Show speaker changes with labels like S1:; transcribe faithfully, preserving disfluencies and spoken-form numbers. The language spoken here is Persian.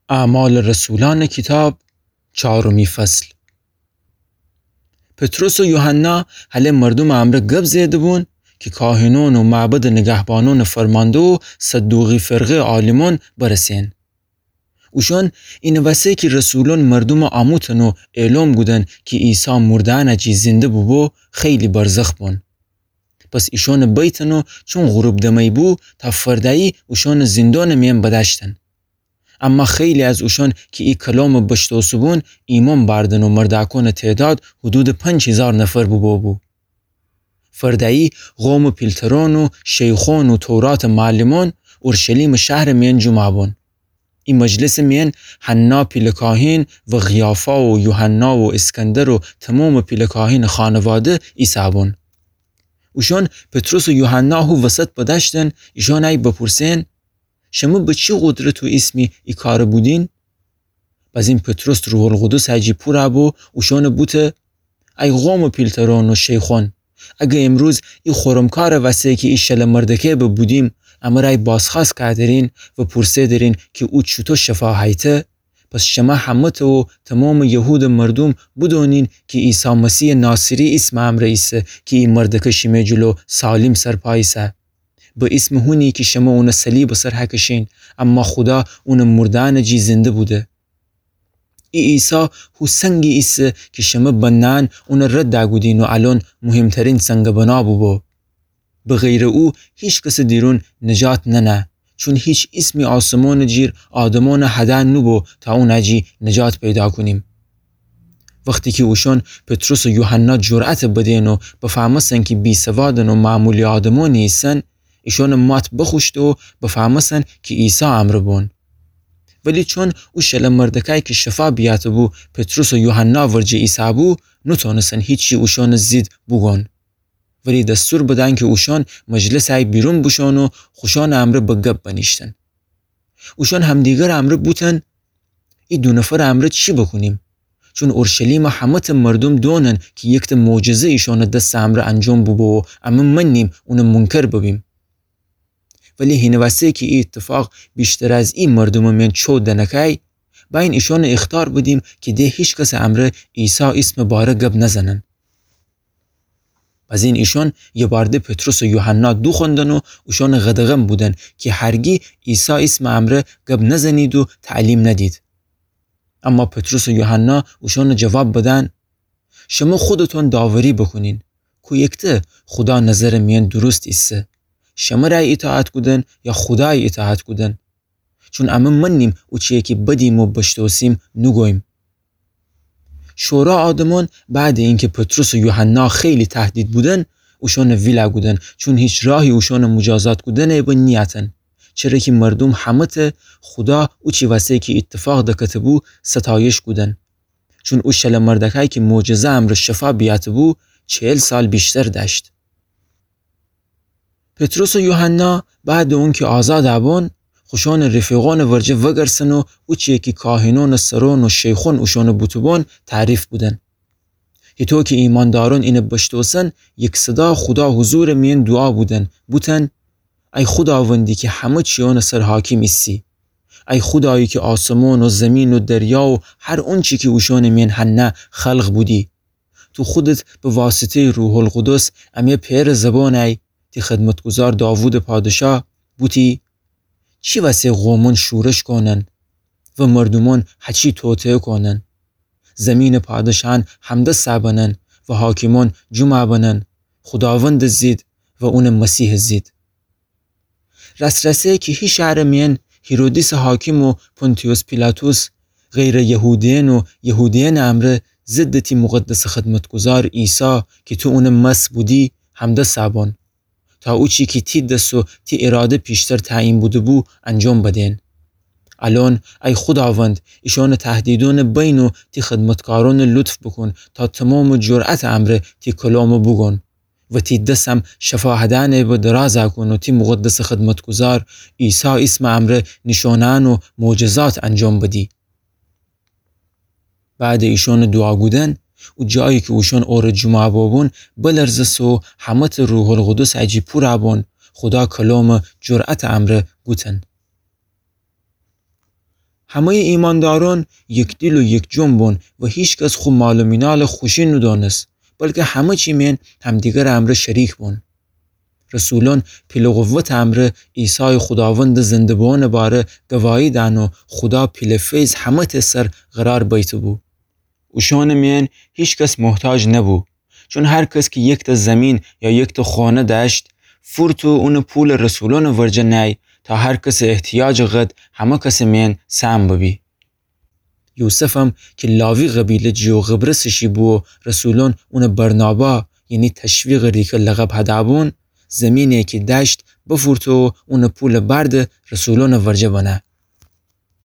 S1: اعمال رسولان کتاب چهارمی فصل. پتروس و یوحنا هله مردم امر گب زیده بون که کاهنون و معبد نگهبانون فرمانده و صدوقی فرقه عالمون برسین. اوشون این وسه که رسولون مردم آموتن و اعلام گودن که عیسی مردان اجی زنده بو بو خیلی برزخ بون. پس ایشون بیتن و چون غروب دمی بو تا فردایی اوشون زندان میم بداشتن. اما خیلی از اوشون که ای کلام بشتوسو بون ایمان باردن و مرداکون تعداد حدود پنج هزار نفر بو بو بو. فردایی قوم و پیلترون و شیخون و تورات معلمان اورشلیم شهر مین جمع بون. این مجلس مین حنا پیلکاهین و غیافا و یوحنا و اسکندر و تمام پیلکاهین خانواده عیسی بون. اوشون پتروس و یوحنا هو وسط بداشتن ایشون ای بپرسین شما به چی قدرت و اسمی ای کار بودین؟ باز این پتروس روح القدس هجی پورا بو اوشون بوته ای قوم و پیلترون و شیخون اگه امروز ای خورمکار وسیعی که ای شل مردکه بودیم اما رای بازخواست کردرین و پرسه درین که او چطور شفا هایته پس شما همت و تمام یهود مردم بدونین که عیسی مسیح ناصری اسم امر ایسه که ای مردکه شیمه جلو سالم سرپایسه به اسم هونی که شما اون صلیب سر حکشین اما خدا اون مردان جی زنده بوده. ای عیسی هو سنگی ایسه که شما بنان اون رد داگودین و الان مهمترین سنگ بنا بو بو. به غیر او هیچ کس دیرون نجات ننه چون هیچ اسمی آسمان جیر آدمان هدن نبو تا اون اجی نجات پیدا کنیم. وقتی که اوشون پتروس و یوحنا جرأت بدین و بفهمسن که بی سوادن و معمولی آدمانی ایسن ایشون مات بخوشت و بفهمسن که عیسی امر بون. ولی چون او شل مردکای که شفا بیات بو پتروس و یوحنا ورجه عیسی بو نتونستن هیچی اوشون زید بگون. ولی دستور بدن که اوشون مجلس های بیرون بشون و خوشان امر بگب بنیشتن. اوشون همدیگر امر بوتن ای دو نفر امر چی بکنیم؟ چون اورشلیم همت مردم دونن که یک معجزه ایشون دست امر انجام بو بو اما منیم اون منکر ببیم. ولی هینواسه که ای اتفاق بیشتر از این مردم من چود دنکای با این ایشون اختار بدیم که ده هیچ کس امر عیسی اسم باره گب نزنن. از این ایشون یه بارده پتروس و یوحنا دو خوندن و ایشون غدغم بودن که هرگی عیسی اسم امر گب نزنید و تعلیم ندید. اما پتروس و یوحنا ایشون جواب بدن شما خودتون داوری بکنین که یکته خدا نظر میان درست ایسته شما رای اطاعت کدن یا خدای اطاعت کدن چون اما منیم او چیه که بدیم و بشتوسیم نگویم. شورا آدمان بعد اینکه پتروس و یوحنا خیلی تهدید بودن اوشون ویلا بودن چون هیچ راهی اوشون مجازات کدن به نیتن چرا که مردم همت خدا او چی واسه که اتفاق دکته بو ستایش کدن چون او شل مردکای که معجزه امر شفا بیات بو چهل سال بیشتر داشت. پتروس و یوحنا بعد اون که آزاد ابون خوشان رفیقان ورجه وگرسن و او چیه که کاهنان سران و شیخون اوشان بوتبان تعریف بودن. هیتو که ایمانداران این بشتوسن یک صدا خدا حضور مین دعا بودن بودن ای خداوندی که همه چیان سر حاکم ایسی ای خدایی که آسمان و زمین و دریا و هر اون چی که اوشان مین هنه خلق بودی تو خودت به واسطه روح القدس امی پیر زبان ای تی خدمتگزار داوود پادشاه بودی چی واسه قومون شورش کنن و مردمان هچی توطئه کنن زمین پادشاهان حمد سابنن و حاکمان جمع بنن خداوند زید و اون مسیح زید. رسرسه که هی شهر مین هیرودیس حاکم و پونتیوس پیلاتوس غیر یهودین و یهودین امر ضد تی مقدس خدمتگزار عیسی که تو اون مس بودی حمد سابن تا او چی که تی دست و تی اراده پیشتر تعیین بوده بو انجام بدین. الان ای خداوند ایشان تهدیدون بین و تی خدمتکاران لطف بکن تا تمام جرأت امر تی کلام بگن و تی دستم شفاهدن به درازه کن و تی مقدس خدمتگزار عیسی اسم امر نشانان و معجزات انجام بدی. بعد ایشان دعا گودن و جایی که اوشان اور جمعه بابون بلرزس و همت روح القدس عجی پور عبون خدا کلام جرأت امر گوتن. همه ایمانداران یک دل و یک جون بون و هیچ کس خو مال و مینال خوشی ندانست، بلکه همه چی من همدیگر امر شریک بون. رسولان پیل قوت امر عیسی خداوند زندبان باره گواهی دن و خدا پیل فیض همه تسر قرار بیت بو. اوشان من هیچ کس محتاج نبو، چون هر کس که یک تا زمین یا یک تا خانه داشت فورتو اون پول رسولان ورجه نی تا هر کس احتیاج قد همه کس من سم ببی. یوسف هم که لاوی قبیله جیو غبرسشی بو رسولان اون برنابا یعنی تشویق ریک لقب هدابون زمینه که داشت بفورتو اون پول برد رسولان ورجه بنه.